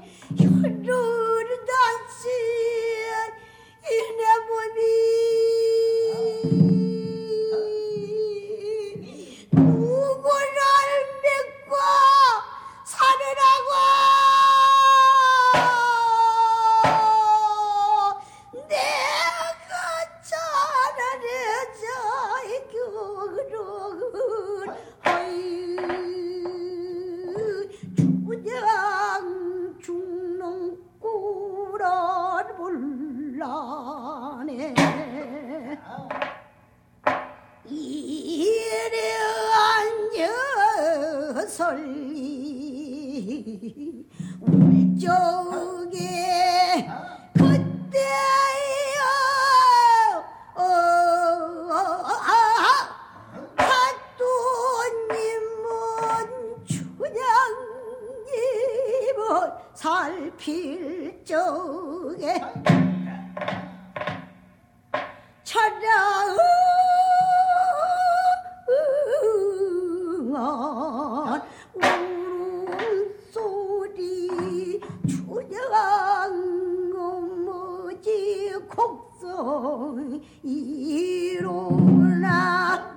흐르다시 이내 몸이 누구를 믿고 살으라고 내가 잘하려자 주장 죽는 꿀을 몰라네 이래 앉아설리 울적에 그때여 핫도님은 춘향님을 살필 적에 차량은 울음소리 춘향은 뭐지 곡성 이로나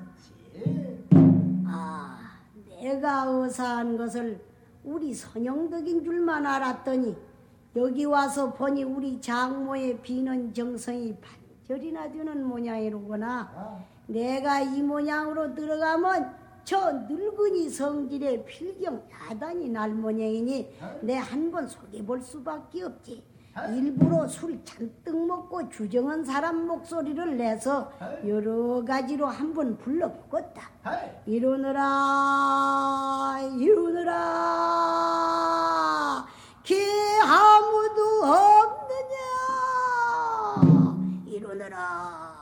내가 의사한 것을 우리 선영덕인 줄만 알았더니 여기 와서 보니 우리 장모의 비는 정성이 반절이나 되는 모양이로구나. 내가 이 모양으로 들어가면 저 늙은이 성질의 필경 야단이 날 모양이니 내 한 번 속여볼 수밖에 없지. 일부러 술 잔뜩 먹고 주정한 사람 목소리를 내서 여러 가지로 한번 불러보겠다. 이러느라 개 아무도 없느냐 이러느라